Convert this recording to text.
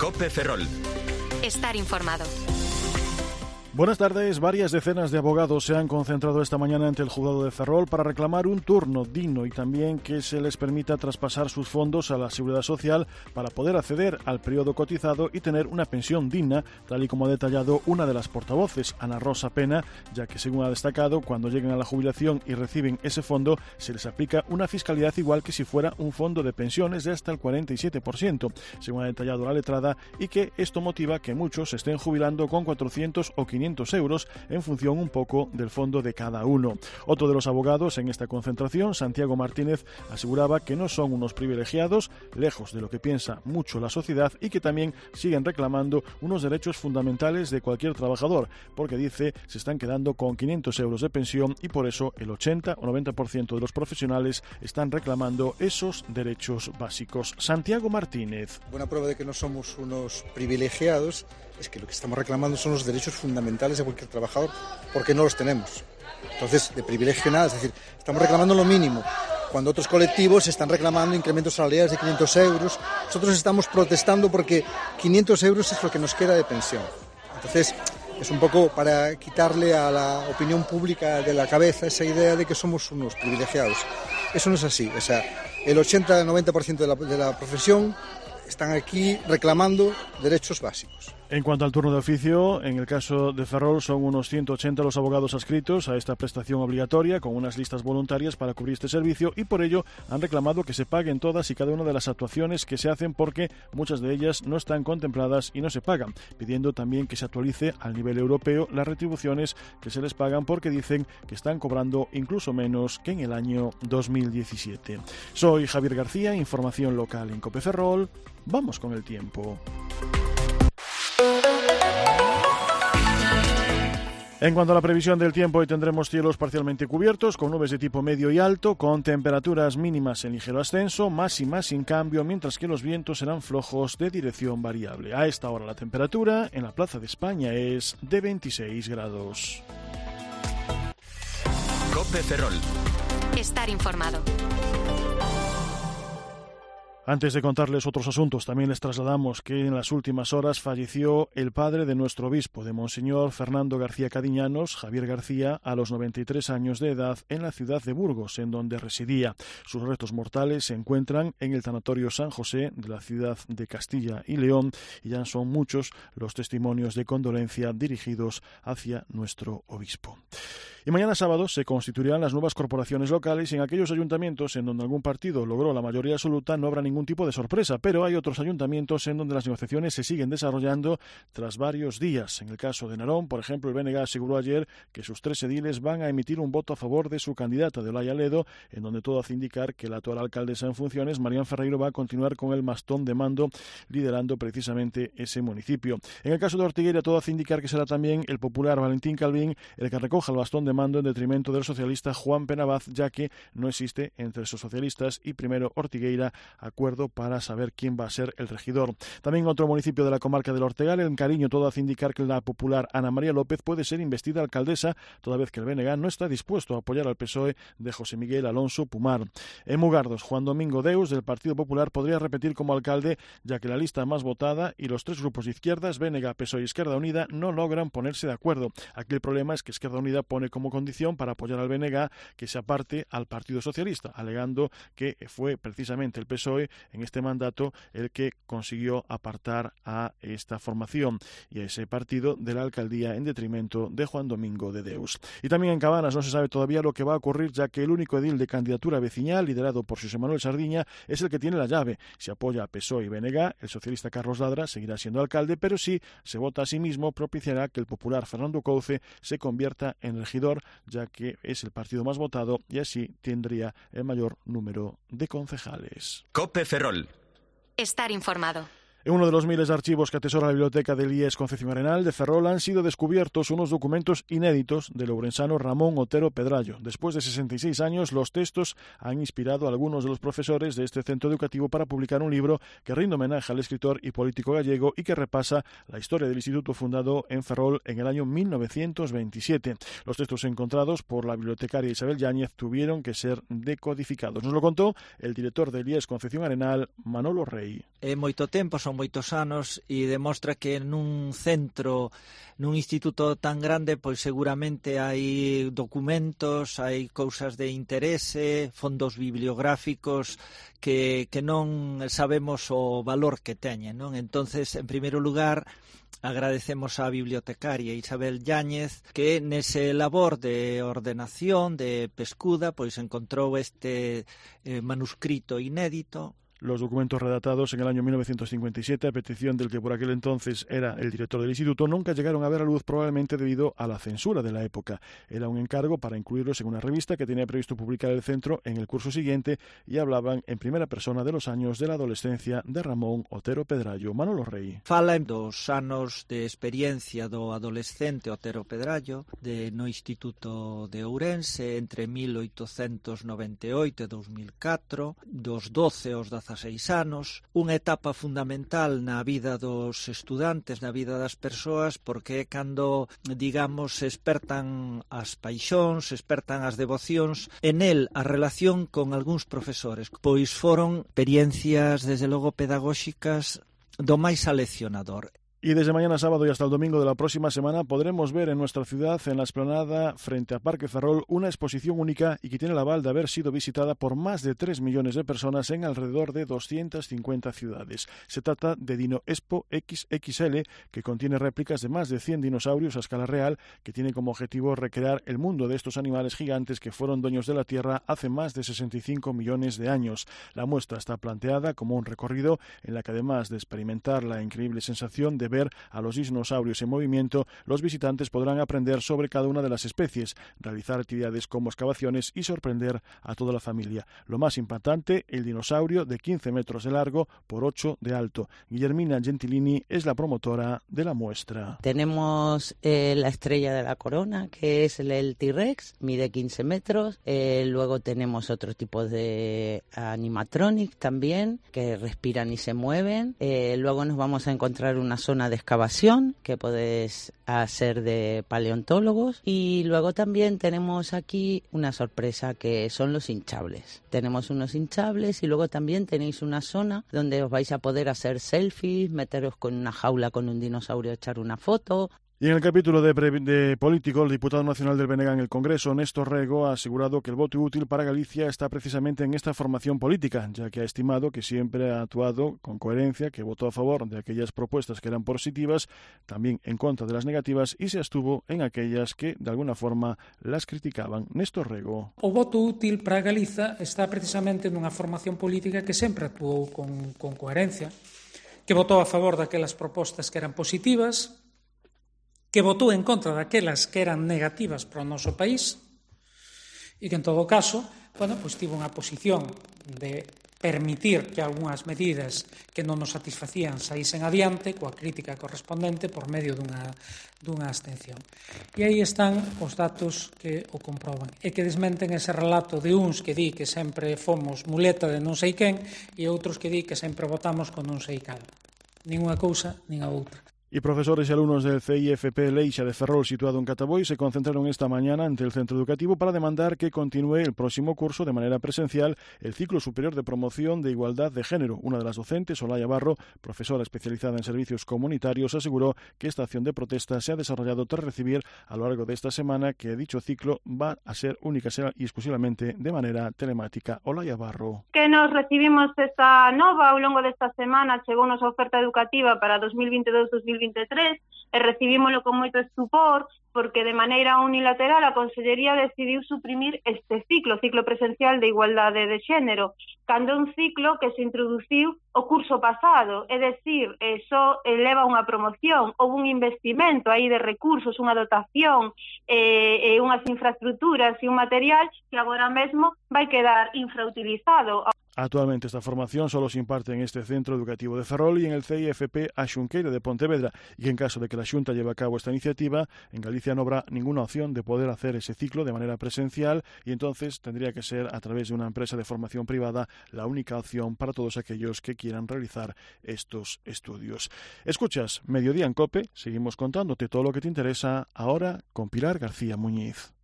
COPE Ferrol. Estar informado. Buenas tardes. Varias decenas de abogados se han concentrado esta mañana ante el juzgado de Ferrol para reclamar un turno digno y también que se les permita traspasar sus fondos a la Seguridad Social para poder acceder al periodo cotizado y tener una pensión digna, tal y como ha detallado una de las portavoces, Ana Rosa Pena, ya que, según ha destacado, cuando lleguen a la jubilación y reciben ese fondo, se les aplica una fiscalidad igual que si fuera un fondo de pensiones de hasta el 47%, según ha detallado la letrada, y que esto motiva que muchos se estén jubilando con 400 o 500 euros en función un poco del fondo de cada uno. Otro de los abogados en esta concentración, Santiago Martínez, aseguraba que no son unos privilegiados, lejos de lo que piensa mucho la sociedad, y que también siguen reclamando unos derechos fundamentales de cualquier trabajador, porque dice se están quedando con 500 euros de pensión y por eso el 80 o 90% de los profesionales están reclamando esos derechos básicos. Santiago Martínez. Buena prueba de que no somos unos privilegiados es que lo que estamos reclamando son los derechos fundamentales de cualquier trabajador, porque no los tenemos. Entonces, de privilegio nada, es decir, estamos reclamando lo mínimo, cuando otros colectivos están reclamando incrementos salariales de 500 euros. Nosotros estamos protestando porque 500 euros es lo que nos queda de pensión. Entonces, es un poco para quitarle a la opinión pública de la cabeza esa idea de que somos unos privilegiados. Eso no es así, o sea, el 80-90% de la profesión están aquí reclamando derechos básicos. En cuanto al turno de oficio, en el caso de Ferrol son unos 180 los abogados adscritos a esta prestación obligatoria con unas listas voluntarias para cubrir este servicio, y por ello han reclamado que se paguen todas y cada una de las actuaciones que se hacen porque muchas de ellas no están contempladas y no se pagan, pidiendo también que se actualice al nivel europeo las retribuciones que se les pagan porque dicen que están cobrando incluso menos que en el año 2017. Soy Javier García, información local en COPE Ferrol. Vamos con el tiempo. En cuanto a la previsión del tiempo, hoy tendremos cielos parcialmente cubiertos, con nubes de tipo medio y alto, con temperaturas mínimas en ligero ascenso, máximas sin cambio, mientras que los vientos serán flojos de dirección variable. A esta hora la temperatura en la Plaza de España es de 26 grados. COPE Ferrol. Estar informado. Antes de contarles otros asuntos, también les trasladamos que en las últimas horas falleció el padre de nuestro obispo, de Monseñor Fernando García Cadiñanos, Javier García, a los 93 años de edad, en la ciudad de Burgos, en donde residía. Sus restos mortales se encuentran en el Tanatorio San José de la ciudad de Castilla y León, y ya son muchos los testimonios de condolencia dirigidos hacia nuestro obispo. Y mañana sábado se constituirán las nuevas corporaciones locales, y en aquellos ayuntamientos en donde algún partido logró la mayoría absoluta no habrá ningún tipo de sorpresa, pero hay otros ayuntamientos en donde las negociaciones se siguen desarrollando tras varios días. En el caso de Narón, por ejemplo, el BNG aseguró ayer que sus 3 ediles van a emitir un voto a favor de su candidata, de Olaya Ledo, en donde todo hace indicar que la actual alcaldesa en funciones, Marián Ferreiro, va a continuar con el bastón de mando, liderando precisamente ese municipio. En el caso de Ortigueira, todo hace indicar que será también el popular Valentín Calvín el que recoja el bastón de mando en detrimento del socialista Juan Penabaz, ya que no existe entre esos socialistas y Primero Ortigueira acuerdo para saber quién va a ser el regidor. También en otro municipio de la comarca del Ortegal, en Cariño, todo hace indicar que la popular Ana María López puede ser investida alcaldesa, toda vez que el BNG no está dispuesto a apoyar al PSOE de José Miguel Alonso Pumar. En Mugardos, Juan Domingo Deus, del Partido Popular, podría repetir como alcalde, ya que la lista más votada y los 3 grupos de izquierdas, BNG, PSOE y Izquierda Unida, no logran ponerse de acuerdo. Aquí el problema es que Izquierda Unida pone como condición para apoyar al BNG que se aparte al Partido Socialista, alegando que fue precisamente el PSOE en este mandato el que consiguió apartar a esta formación y a ese partido de la alcaldía en detrimento de Juan Domingo de Deus. Y también en Cabanas no se sabe todavía lo que va a ocurrir, ya que el único edil de candidatura veciñal, liderado por José Manuel Sardiña, es el que tiene la llave. Si apoya a PSOE y BNG, el socialista Carlos Ladra seguirá siendo alcalde, pero si se vota a sí mismo, propiciará que el popular Fernando Couce se convierta en regidor, ya que es el partido más votado y así tendría el mayor número de concejales. COPE Ferrol. Estar informado. En uno de los miles de archivos que atesora la biblioteca del IES Concepción Arenal de Ferrol han sido descubiertos unos documentos inéditos del ourensano Ramón Otero Pedrallo. Después de 66 años, los textos han inspirado a algunos de los profesores de este centro educativo para publicar un libro que rinde homenaje al escritor y político gallego y que repasa la historia del instituto fundado en Ferrol en el año 1927. Los textos encontrados por la bibliotecaria Isabel Yáñez tuvieron que ser decodificados. Nos lo contó el director del IES Concepción Arenal, Manolo Rey. Moito tempo, son son moitos anos e demostra que nun centro, nun instituto tan grande, pois seguramente hai documentos, hai cousas de interese, fondos bibliográficos que non sabemos o valor que teñen, non? Entonces, en primeiro lugar, agradecemos á bibliotecaria Isabel Yáñez que nese labor de ordenación, de pescuda, pois encontrou este manuscrito inédito. Los documentos redactados en el año 1957, a petición del que por aquel entonces era el director del instituto, nunca llegaron a ver la luz, probablemente debido a la censura de la época. Era un encargo para incluirlos en una revista que tenía previsto publicar el centro en el curso siguiente y hablaban en primera persona de los años de la adolescencia de Ramón Otero Pedrallo. Manolo Rey. Fala dos anos de experiencia do adolescente Otero Pedrallo no Instituto de Ourense entre 1898 e 2004, dos 12 aos 16 anos, unha etapa fundamental na vida dos estudantes, na vida das persoas, porque é cando, digamos, se espertan as paixóns, se espertan as devocións, en el a relación con algúns profesores, pois foron experiencias, desde logo, pedagóxicas do máis aleccionador. Y desde mañana sábado y hasta el domingo de la próxima semana podremos ver en nuestra ciudad, en la explanada frente a Parque Ferrol, una exposición única y que tiene el aval de haber sido visitada por más de 3 millones de personas en alrededor de 250 ciudades. Se trata de Dino Expo XXL, que contiene réplicas de más de 100 dinosaurios a escala real, que tiene como objetivo recrear el mundo de estos animales gigantes que fueron dueños de la Tierra hace más de 65 millones de años. La muestra está planteada como un recorrido en la que, además de experimentar la increíble sensación de ver a los dinosaurios en movimiento, los visitantes podrán aprender sobre cada una de las especies, realizar actividades como excavaciones y sorprender a toda la familia. Lo más impactante, el dinosaurio de 15 metros de largo por 8 de alto. Guillermina Gentilini es la promotora de la muestra. Tenemos la estrella de la corona, que es el T-Rex, mide 15 metros. Luego tenemos otro tipo de animatronic también, que respiran y se mueven. Luego nos vamos a encontrar una zona de excavación que podés hacer de paleontólogos, y luego también tenemos aquí una sorpresa que son los hinchables. Tenemos unos hinchables y luego también tenéis una zona donde os vais a poder hacer selfies, meteros con una jaula con un dinosaurio, echar una foto. Y en el capítulo de político, el diputado nacional del BNG en el Congreso, Néstor Rego, ha asegurado que el voto útil para Galicia está precisamente en esta formación política, ya que ha estimado que siempre ha actuado con coherencia, que votó a favor de aquellas propuestas que eran positivas, también en contra de las negativas, y se abstuvo en aquellas que, de alguna forma, las criticaban. Néstor Rego. O voto útil para Galiza está precisamente nunha formación política que sempre actuou con coherencia, que votou a favor daquelas propostas que eran positivas, que votou en contra daquelas que eran negativas para o noso país e que, en todo caso, pois tivo unha posición de permitir que algunhas medidas que non nos satisfacían saísen adiante coa crítica correspondente por medio dunha abstención. E aí están os datos que o comproban e que desmenten ese relato de uns que di que sempre fomos muleta de non sei quen e outros que di que sempre votamos con non sei cal. Nin unha cousa, nin a outra. Y profesores y alumnos del CIFP Leixa de Ferrol, situado en Cataboy, se concentraron esta mañana ante el centro educativo para demandar que continúe el próximo curso de manera presencial el ciclo superior de promoción de igualdad de género. Una de las docentes, Olaya Barro, profesora especializada en servicios comunitarios, aseguró que esta acción de protesta se ha desarrollado tras recibir a lo largo de esta semana que dicho ciclo va a ser única y exclusivamente de manera telemática. Olaya Barro. Que nos recibimos esta nova ao longo desta semana, chegou nosa oferta educativa para 2022-2023 e recibímolo con moito estupor porque de maneira unilateral a Consellería decidiu suprimir este ciclo presencial de igualdade de xénero, cando é un ciclo que se introduciu o curso pasado, é dicir, só leva unha promoción ou un investimento aí de recursos, unha dotación, unhas infraestructuras e un material que agora mesmo vai quedar infrautilizado. Actualmente esta formación solo se imparte en este centro educativo de Ferrol y en el CIFP A Xunqueira de Pontevedra, y que en caso de que la Xunta lleve a cabo esta iniciativa, en Galicia no habrá ninguna opción de poder hacer ese ciclo de manera presencial, y entonces tendría que ser a través de una empresa de formación privada la única opción para todos aquellos que quieran realizar estos estudios. Escuchas Mediodía en COPE, seguimos contándote todo lo que te interesa ahora con Pilar García Muñiz.